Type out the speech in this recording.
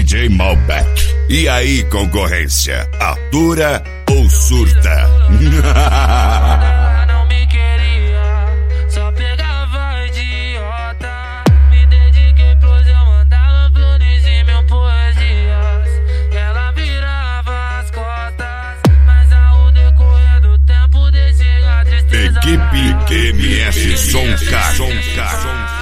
DJ Malbec. E aí, concorrência, atura ou surta? Não me queria, só pegava idiota. Me dediquei pros eu mandava flores e mil poesias. Ela virava as costas, mas ao decorrer do tempo deixei a tristeza. Equipe MS Som K.